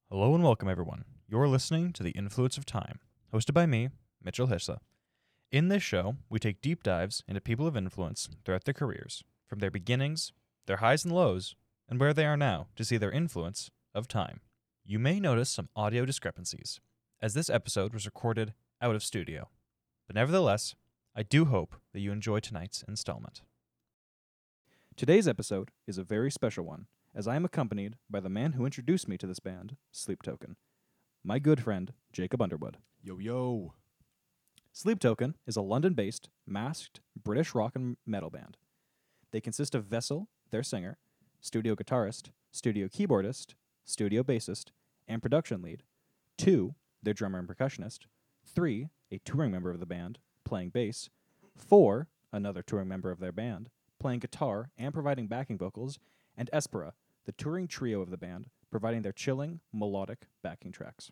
Hello and welcome, everyone. You're listening to The Influence of Time, hosted by me, Mitchell Hissa. In this show, we take deep dives into people of influence throughout their careers, from their beginnings, their highs and lows, and where they are now to see their influence of time. You may notice some audio discrepancies, as this episode was recorded out of studio. But nevertheless, I do hope that you enjoy tonight's installment. Today's episode is a very special one, as I am accompanied by the man who introduced me to this band, Sleep Token, my good friend, Jacob Underwood. Yo. Sleep Token is a London-based, masked British rock and metal band. They consist of Vessel, their singer, studio guitarist, studio keyboardist, studio bassist, and production lead, 2, their drummer and percussionist, 3, a touring member of the band, playing bass, 4, another touring member of their band, playing guitar and providing backing vocals, and Espera, the touring trio of the band, providing their chilling, melodic backing tracks.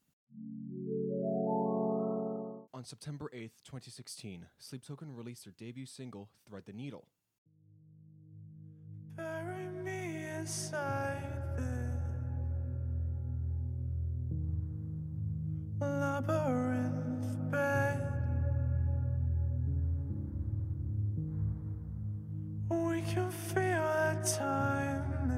On September 8th, 2016, Sleep Token released their debut single, Thread the Needle. Bury me inside this labyrinth bed. We can feel that time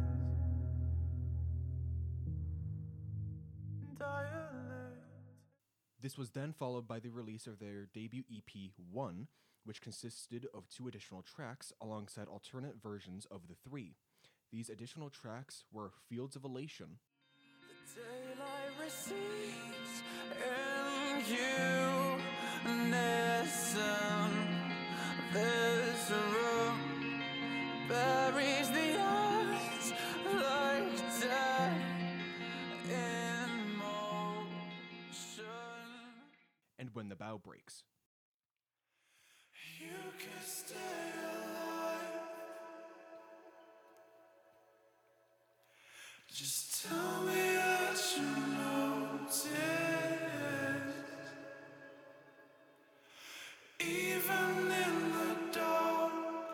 is dilate. This was then followed by the release of their debut EP, One, which consisted of 2 additional tracks alongside alternate versions of the 3. These additional tracks were Fields of Elation, The daylight recedes and you listen. This room buries the eyes like death in motion. and When the Bow Breaks. You can stay alive. Just tell me that you notice, even in the dark,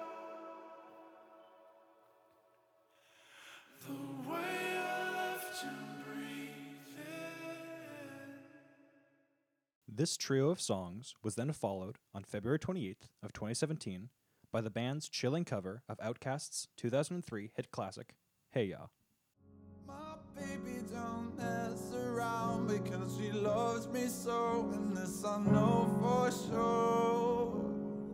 the way I left you breathing. This trio of songs was then followed on February 28th of 2017 by the band's chilling cover of Outkast's 2003 hit classic, Hey Ya. My baby don't mess around because she loves me so, and this I know for sure.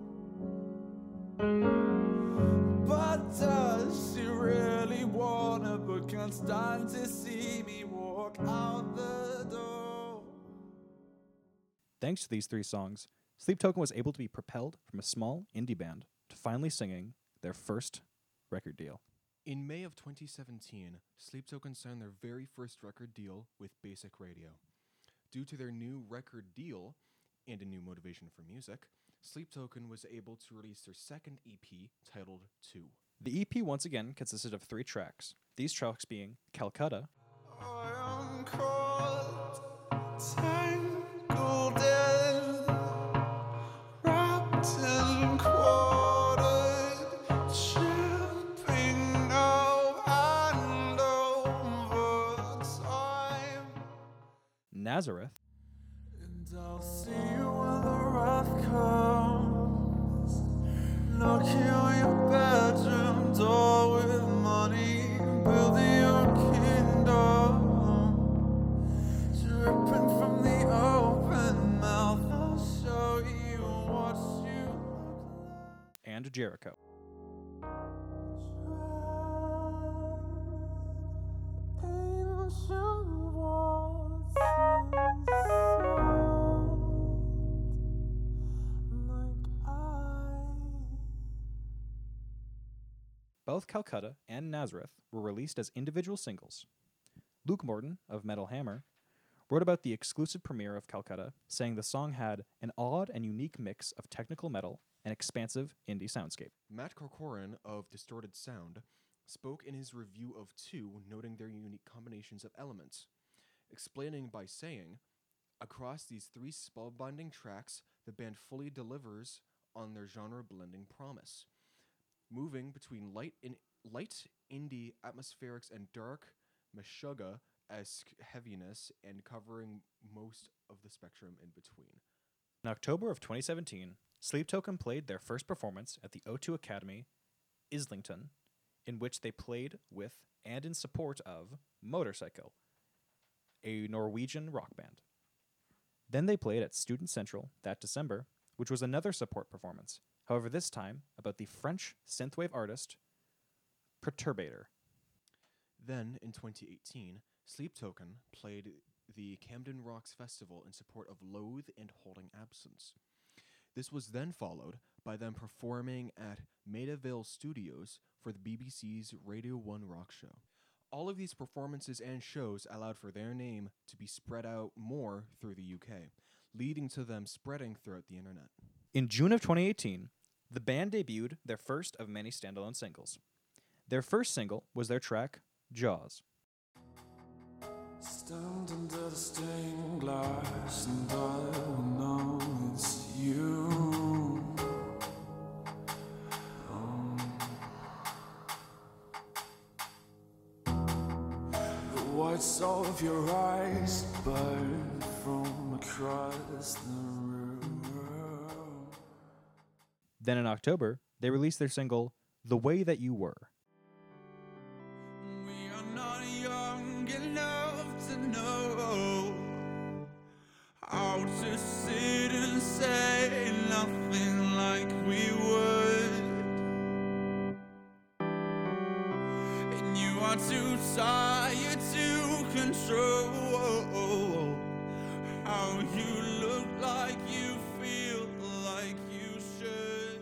But does she really wanna, but can't stand to see me walk out the door? Thanks to these 3 songs, Sleep Token was able to be propelled from a small indie band to finally singing their first record deal. In May of 2017, Sleep Token signed their very first record deal with Basic Radio. Due to their new record deal and a new motivation for music, Sleep Token was able to release their second EP titled 2. The EP once again consisted of 3 tracks, these tracks being Calcutta, I am caught, tangled in, wrapped in quartered, tripping now and over time. Nazareth, And I'll see you when the wrath comes, knocking on your bedroom door with money, building your kingdom, dripping from the open mouth. I'll show you what you look like. and Jericho. Ancient walls like Both Calcutta and Nazareth were released as individual singles. Luke Morton of Metal Hammer wrote about the exclusive premiere of Calcutta, saying the song had an odd and unique mix of technical metal and expansive indie soundscape. Matt Corcoran of Distorted Sound spoke in his review of 2, noting their unique combinations of elements, explaining by saying, "Across these 3 spellbinding tracks, the band fully delivers on their genre-blending promise, moving between light indie atmospherics and dark, meshuggah esque heaviness and covering most of the spectrum in between. In October of 2017, Sleep Token played their first performance at the O2 Academy, Islington, in which they played with and in support of Motorcycle, a Norwegian rock band. Then they played at Student Central that December, which was another support performance, however this time about the French synthwave artist Perturbator. Then, in 2018, Sleep Token played the Camden Rocks Festival in support of Loathe and Holding Absence. This was then followed by them performing at Maidavale Studios for the BBC's Radio 1 Rock Show. All of these performances and shows allowed for their name to be spread out more through the UK, leading to them spreading throughout the internet. In June of 2018, the band debuted their first of many standalone singles. Their first single was their track, Jaws. Stand under the stained glass and I will know it's you. The whites of your eyes burn from across the room. Then in October, they released their single, The Way That You Were. We are not young enough to know how to sit and say nothing like we would. And you are too tired to control how you look like you feel like you should.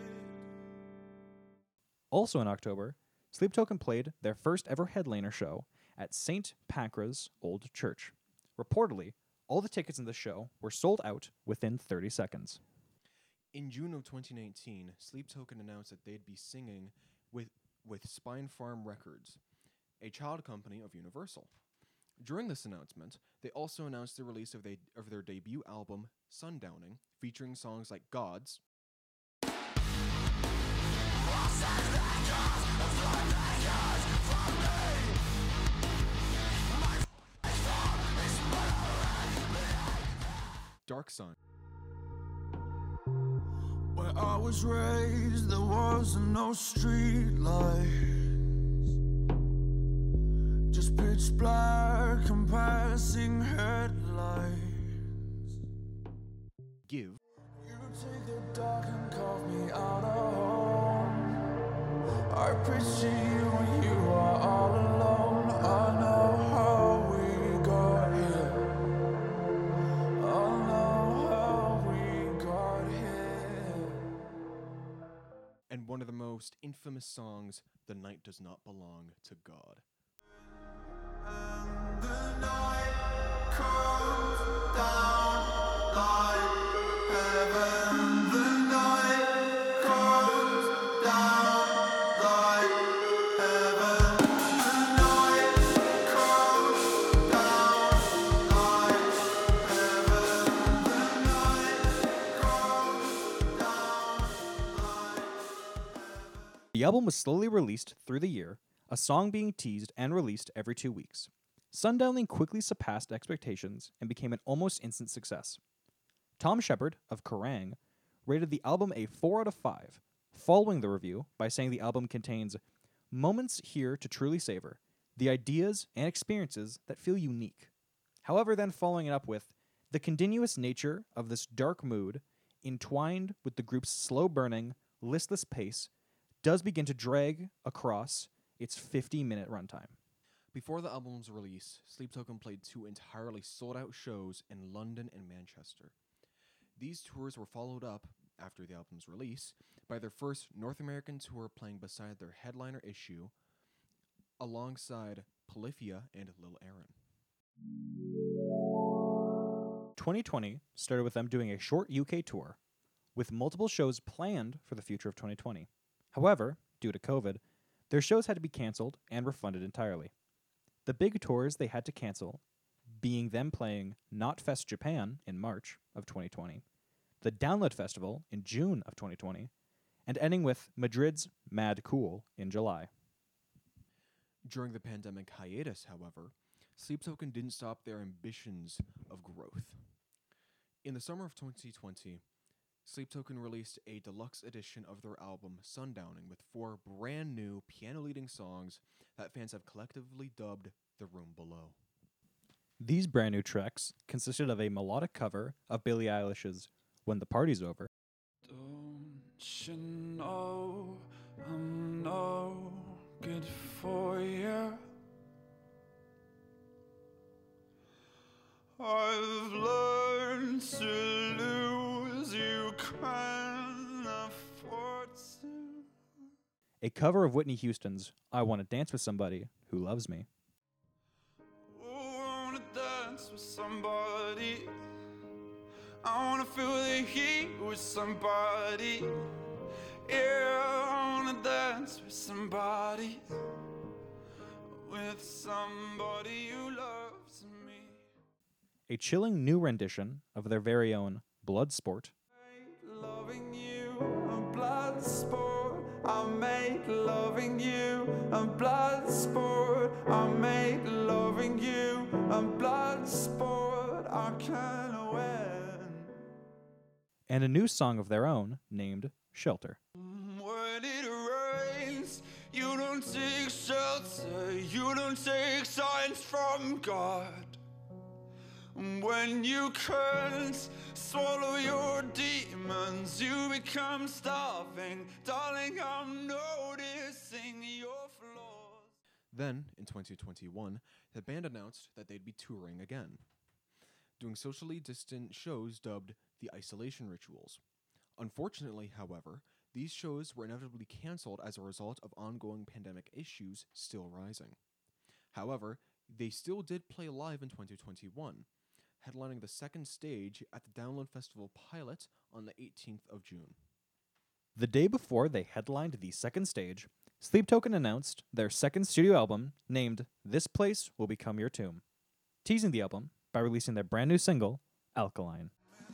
Also in October, Sleep Token played their first ever headliner show at St. Pancras Old Church. Reportedly, all the tickets in the show were sold out within 30 seconds. In June of 2019, Sleep Token announced that they'd be singing with Spine Farm Records, a child company of Universal. During this announcement, they also announced the release of their debut album, Sundowning, featuring songs like Gods, Dark Sun, Where I was raised, there was no street lights, just pitch black and passing headlights. Give, You take the dark and carve me out of home. I picture you when you are all alone. I know how we got here. I know how we got here. and one of the most infamous songs, The Night Does Not Belong to God. And the night comes down like heaven. The night comes down like heaven. The night comes down like heaven. The night comes down like The album was slowly released through the year, a song being teased and released every 2 weeks. Sundowning quickly surpassed expectations and became an almost instant success. Tom Shepard of Kerrang rated the album a 4 out of 5, following the review by saying the album contains moments here to truly savor, the ideas and experiences that feel unique. However, then following it up with the continuous nature of this dark mood, entwined with the group's slow-burning, listless pace, does begin to drag across its 50-minute runtime. Before the album's release, Sleep Token played 2 entirely sold-out shows in London and Manchester. These tours were followed up, after the album's release, by their first North American tour playing beside their headliner issue, alongside Polyphia and Lil Aaron. 2020 started with them doing a short UK tour, with multiple shows planned for the future of 2020. However, due to COVID, their shows had to be cancelled and refunded entirely. The big tours they had to cancel being them playing Knotfest Japan in March of 2020, the Download Festival in June of 2020, and ending with Madrid's Mad Cool in July. During the pandemic hiatus, however, Sleep Token didn't stop their ambitions of growth. In the summer of 2020, Sleep Token released a deluxe edition of their album Sundowning with 4 brand new piano leading songs that fans have collectively dubbed The Room Below. These brand new tracks consisted of a melodic cover of Billie Eilish's When the Party's Over, Don't you know I'm no good for you? I've learned to lose, you can't afford to. a cover of Whitney Houston's I Want to Dance with Somebody Who Loves Me, I wanna dance with somebody. I wanna feel the heat with somebody. Yeah, I wanna dance with somebody. With somebody who loves me. a chilling new rendition of their very own Bloodsport, Loving you a blood sport. I'll make loving you a blood sport. I'll make loving you a blood sport. I can't win. and a new song of their own named Shelter. When it rains, you don't take shelter. You don't take signs from God. When you can't swallow your demons, you become starving. Darling, I'm noticing your flaws. Then, in 2021, the band announced that they'd be touring again, doing socially distant shows dubbed the Isolation Rituals. Unfortunately, however, these shows were inevitably cancelled as a result of ongoing pandemic issues still rising. However, they still did play live in 2021, headlining the second stage at the Download Festival Pilot on the 18th of June. The day before they headlined the second stage, Sleep Token announced their second studio album named This Place Will Become Your Tomb, teasing the album by releasing their brand new single, Alkaline.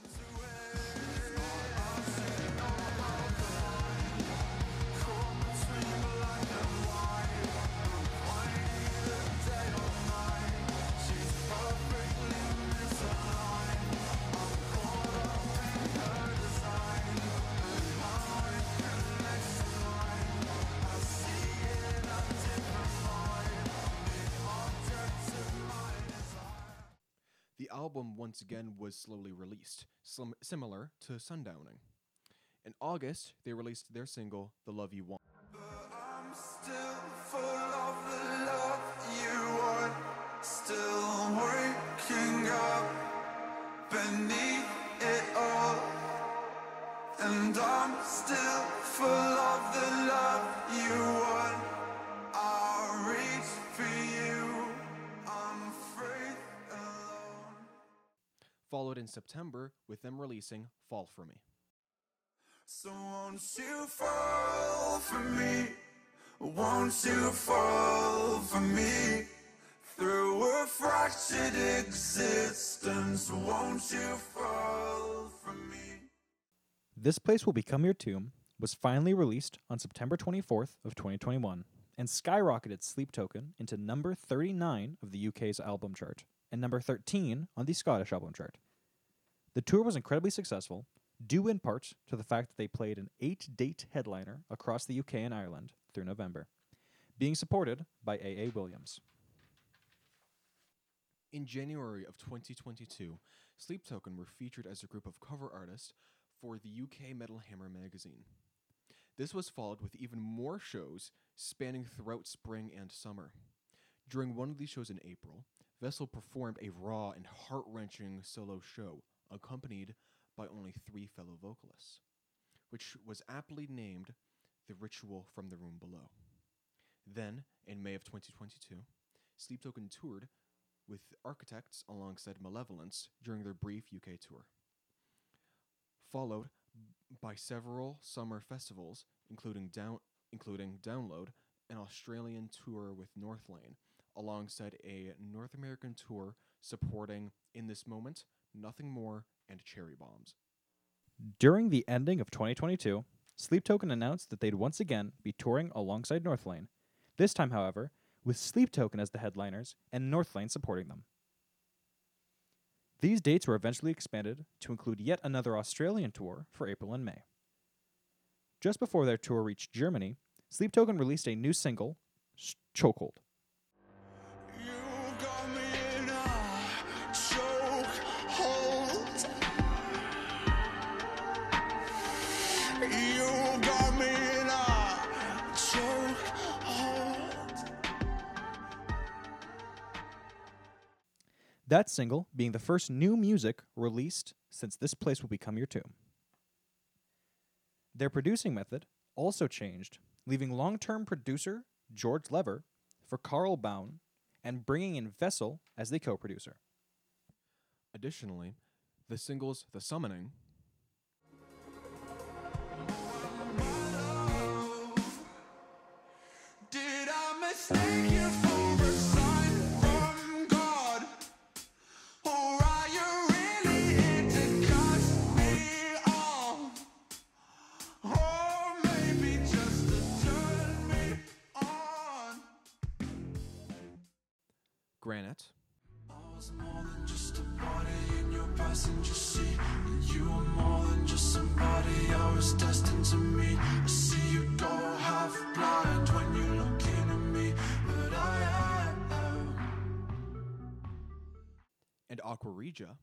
The album once again was slowly released, similar to Sundowning. In August, they released their single, The Love You Want. I'm still full of the love you want. Still waking up beneath it all. And I'm still full of the love you want. I'll reach for you. I'm free alone. Followed in September with them releasing Fall For Me. So won't you fall for me? Won't you fall for me? Through a fractured existence, won't you fall for me? This Place Will Become Your Tomb was finally released on September 24th of 2021 and skyrocketed Sleep Token into number 39 of the UK's album chart and number 13 on the Scottish album chart. The tour was incredibly successful, due in part to the fact that they played an 8-date headliner across the UK and Ireland through November, being supported by A.A. Williams. In January of 2022, Sleep Token were featured as a group of cover artists for the UK Metal Hammer magazine. This was followed with even more shows spanning throughout spring and summer. During one of these shows in April, Vessel performed a raw and heart-wrenching solo show, accompanied by only 3 fellow vocalists, which was aptly named The Ritual from the Room Below. Then, in May of 2022, Sleep Token toured with Architects alongside Malevolence during their brief UK tour, followed by several summer festivals, including Download, an Australian tour with Northlane, alongside a North American tour supporting In This Moment, Nothing More, and Cherry Bombs. During the ending of 2022, Sleep Token announced that they'd once again be touring alongside Northlane, this time, however, with Sleep Token as the headliners and Northlane supporting them. These dates were eventually expanded to include yet another Australian tour for April and May. Just before their tour reached Germany, Sleep Token released a new single, Chokehold. You got me in a chokehold. You got me in a chokehold. That single being the first new music released since This Place Will Become Your Tomb. Their producing method also changed, leaving long-term producer George Lever for Carl Baun and bringing in Vessel as the co-producer. Additionally, the singles The Summoning Did I mistake you for a sign from God? Or are you really here to cast me off? Or maybe just to turn me on? Granite, I was more than just a body in your passenger seat. And you were more than just somebody I was destined to meet. I see you go half blind when you're looking at me, but I am. and Aqua Regia,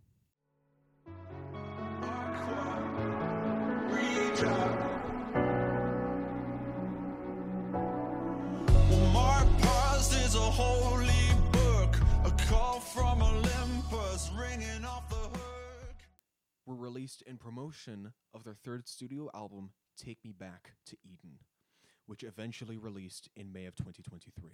My past is a holy book, a call from Olympus ringing off the hook. were released in promotion of their third studio album, Take Me Back to Eden, which eventually released in May of 2023.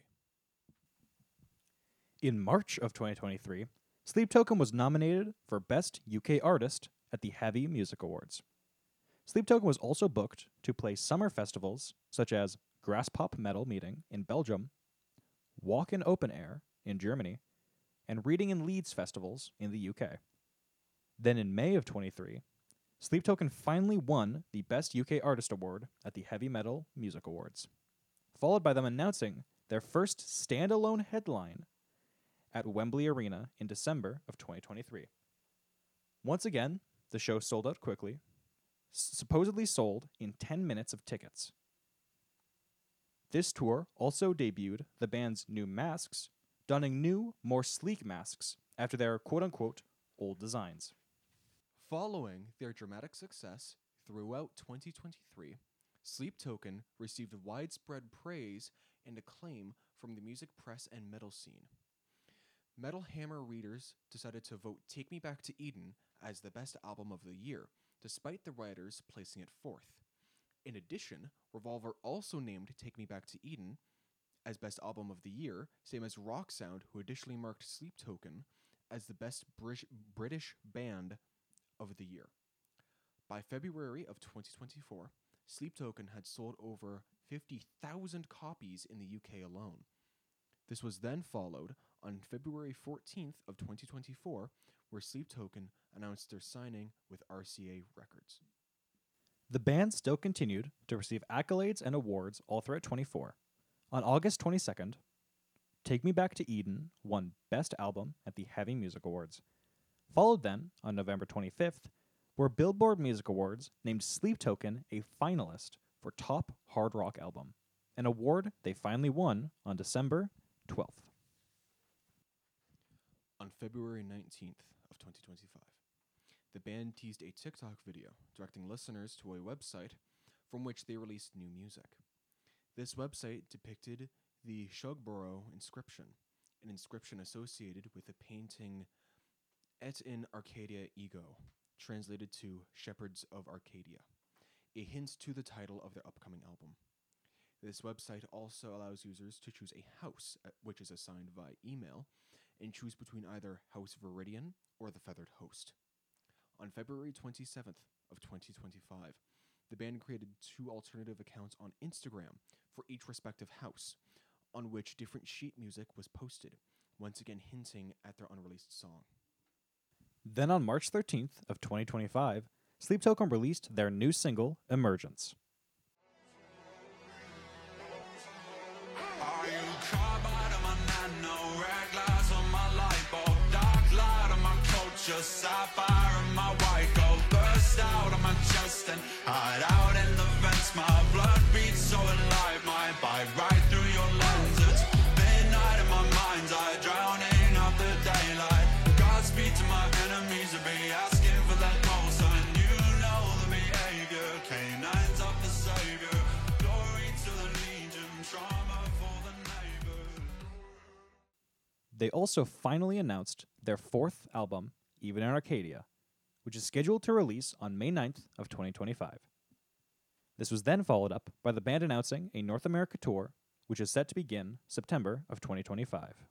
In March of 2023, Sleep Token was nominated for Best UK Artist at the Heavy Music Awards. Sleep Token was also booked to play summer festivals such as Graspop Metal Meeting in Belgium, Walk in Open Air in Germany, and Reading in Leeds festivals in the UK. Then in May of 23, Sleep Token finally won the Best UK Artist Award at the Heavy Metal Music Awards, followed by them announcing their first standalone headline at Wembley Arena in December of 2023. Once again, the show sold out quickly, supposedly sold in 10 minutes of tickets. This tour also debuted the band's new masks, donning new, more sleek masks after their quote-unquote old designs. Following their dramatic success throughout 2023, Sleep Token received widespread praise and acclaim from the music press and metal scene. Metal Hammer readers decided to vote Take Me Back to Eden as the best album of the year, despite the writers placing it fourth. In addition, Revolver also named Take Me Back to Eden as best album of the year, same as Rock Sound, who additionally marked Sleep Token as the best British band of the year. By February of 2024, Sleep Token had sold over 50,000 copies in the UK alone. This was then followed on February 14th of 2024, where Sleep Token announced their signing with RCA Records. The band still continued to receive accolades and awards all throughout 24. On August 22nd, Take Me Back to Eden won Best Album at the Heavy Music Awards. Followed then, on November 25th, where Billboard Music Awards named Sleep Token a finalist for Top Hard Rock Album, an award they finally won on December 12th. On February 19th of 2025, the band teased a TikTok video directing listeners to a website from which they released new music. This website depicted the Shugborough inscription, an inscription associated with the painting Et in Arcadia Ego, translated to Shepherds of Arcadia, a hint to the title of their upcoming album. This website also allows users to choose a house, which is assigned via email, and choose between either House Viridian or the Feathered Host. On February 27th of 2025, the band created 2 alternative accounts on Instagram for each respective house, on which different sheet music was posted, once again hinting at their unreleased song. Then on March 13th of 2025, Sleep Token released their new single, Emergence. Are you caught by the they also finally announced their fourth album, Even in Arcadia, which is scheduled to release on May 9th of 2025. This was then followed up by the band announcing a North America tour, which is set to begin September of 2025.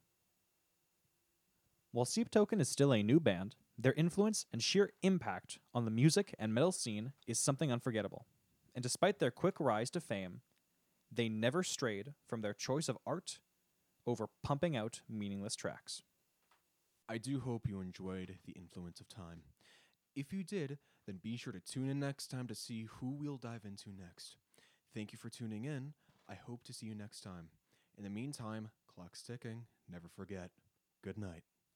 While Seep Token is still a new band, their influence and sheer impact on the music and metal scene is something unforgettable. And despite their quick rise to fame, they never strayed from their choice of art over pumping out meaningless tracks. I do hope you enjoyed The Influence of Time. If you did, then be sure to tune in next time to see who we'll dive into next. Thank you for tuning in. I hope to see you next time. In the meantime, clock's ticking. Never forget. Good night.